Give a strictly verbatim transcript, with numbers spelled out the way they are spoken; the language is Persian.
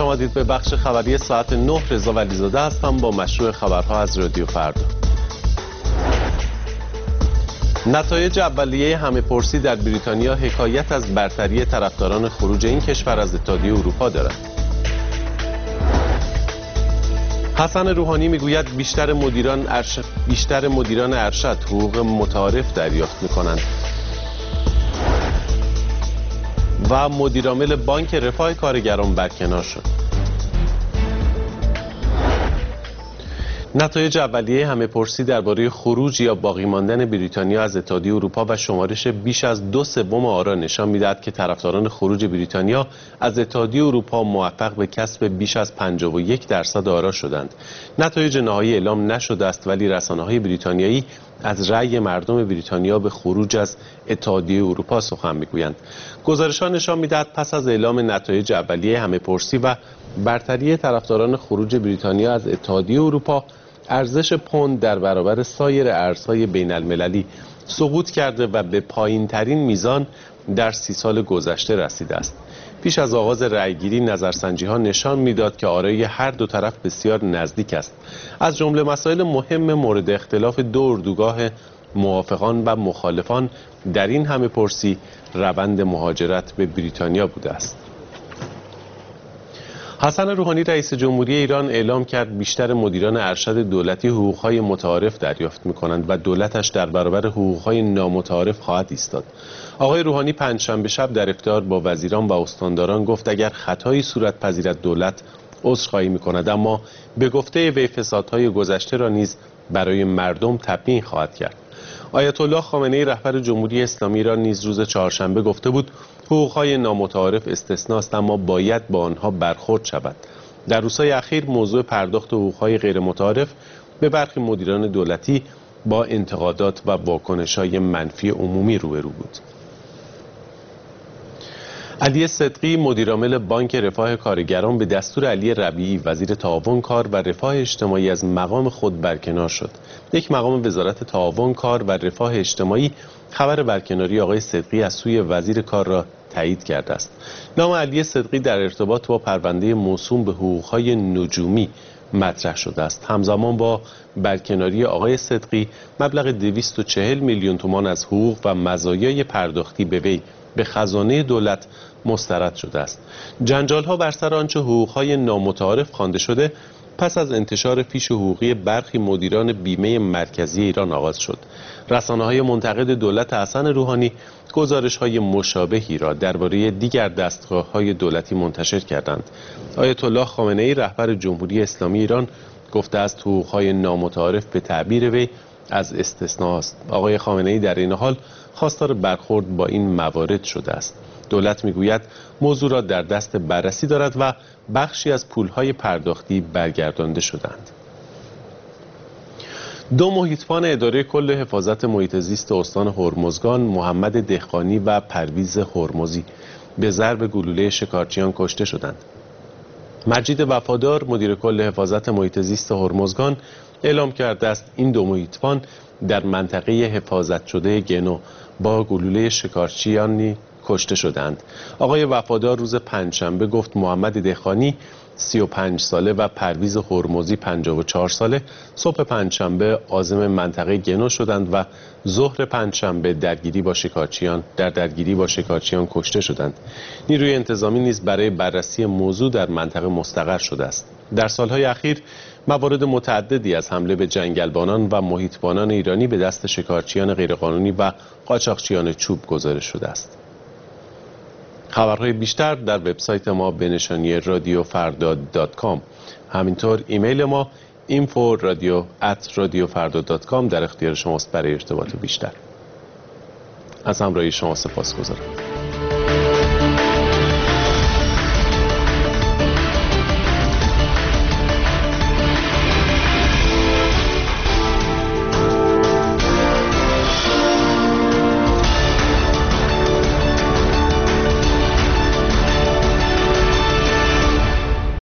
آمدید به بخش خبری ساعت نه. رضا ولیزاده هستم با مشروع خبرها از رادیو فردا. نتایج اولیه همه‌پرسی در بریتانیا حکایت از برتری طرفداران خروج این کشور از اتحادیه اروپا دارد. حسن روحانی میگوید بیشتر مدیران ارشد بیشتر مدیران ارشد حقوق متعارف دریافت می‌کنند. و مدیرعامل بانک رفاه کارگران برکنار شد. نتایج اولیه همه‌پرسی درباره خروج یا باقی ماندن بریتانیا از اتحادیه اروپا و شمارش بیش از دو سوم آرا نشان می‌دهد که طرفداران خروج بریتانیا از اتحادیه اروپا موفق به کسب بیش از پنجاه و یک درصد آرا شدند. نتایج نهایی اعلام نشده است، ولی رسانه‌های بریتانیایی از رأی مردم بریتانیا به خروج از اتحادیه اروپا سخن می‌گویند. گزارش‌ها نشان می‌دهد پس از اعلام نتایج اولیه همه‌پرسی و برتری طرفداران خروج بریتانیا از اتحادیه اروپا، ارزش پوند در برابر سایر ارزهای بین المللی سقوط کرده و به پایین ترین میزان در سی سال گذشته رسیده است. پیش از آغاز رأیگیری نظرسنجی ها نشان میداد که آرای هر دو طرف بسیار نزدیک است. از جمله مسائل مهم مورد اختلاف دو اردوگاه موافقان و مخالفان در این همه‌پرسی روند مهاجرت به بریتانیا بوده است. حسن روحانی رئیس جمهوری ایران اعلام کرد بیشتر مدیران ارشد دولتی حقوق‌های متعارف دریافت می‌کنند و دولتش در برابر حقوق‌های نامتعارف خواهد ایستاد. آقای روحانی پنجشنبه شب در افتار با وزیران و استانداران گفت اگر خطایی صورت پذیرد دولت عذرخواهی می‌کند، اما به گفته وی فسادهای گذشته را نیز برای مردم تبیین خواهد کرد. آیت الله خامنه‌ای رهبر جمهوری اسلامی ایران نیز روز چهارشنبه گفته بود حقوق‌های نامتعارف استثناست، اما باید با آنها برخورد شود. در روزهای اخیر موضوع پرداخت حقوق‌های غیر متعارف به برخی مدیران دولتی با انتقادات و واکنش‌های منفی عمومی روبرو بود. علی صدقی مدیرعامل بانک رفاه کارگران به دستور علی ربیعی وزیر تعاون کار و رفاه اجتماعی از مقام خود برکنار شد. یک مقام وزارت تعاون کار و رفاه اجتماعی خبر برکناری آقای صدقی از سوی وزیر کار را تایید کرده است. نام علی صدقی در ارتباط با پرونده موسوم به حقوق‌های نجومی مطرح شده است. همزمان با برکناری آقای صدقی مبلغ دویست و چهل میلیون تومان از حقوق و مزایای پرداختی به وی به خزانه دولت مسترد شده است. جنجال‌ها بر سر آنچه حقوق‌های نامتعارف خوانده شده پس از انتشار فیش حقوقی برخی مدیران بیمه مرکزی ایران آغاز شد. رسانه‌های منتقد دولت حسن روحانی گزارش‌های مشابهی را درباره دیگر دستگاه‌های دولتی منتشر کردند. آیت الله خامنه‌ای رهبر جمهوری اسلامی ایران گفته است حقوق‌های نامتعارف به تعبیر وی از استثناء است. آقای خامنه‌ای در این حال خواستار برخورد با این موارد شده است. دولت میگوید موضوع را در دست بررسی دارد و بخشی از پولهای پرداختی برگردانده شدند. دو محیطبان اداره کل حفاظت محیط زیست استان هرمزگان، محمد دهقانی و پرویز هرمزی، به ضرب گلوله شکارچیان کشته شدند. مجید وفادار مدیر کل حفاظت محیط زیست هرمزگان اعلام کرده است این دو محیطبان در منطقه حفاظت شده گنو با گلوله شکارچیانی کشته شدند. آقای وفادار روز پنجشنبه گفت محمد دهقانی سی و پنج ساله و پرویز هرمزی پنجاه و چهار ساله صبح پنجشنبه عازم منطقه گنو شدند و ظهر پنجشنبه درگیری با شکارچیان در درگیری با شکارچیان کشته شدند. نیروی انتظامی نیز برای بررسی موضوع در منطقه مستقر شده است. در سالهای اخیر موارد متعددی از حمله به جنگلبانان و محیطبانان ایرانی به دست شکارچیان غیرقانونی و قاچاقچیان چوب گزارش شده است. خبرهای بیشتر در وبسایت ما به نشانی رادیو فردا دات کام. همینطور ایمیل ما اینفو رادیو ات رادیو فردا دات کام در اختیار شماست برای ارتباط بیشتر. از همراهی شما سپاسگزارم.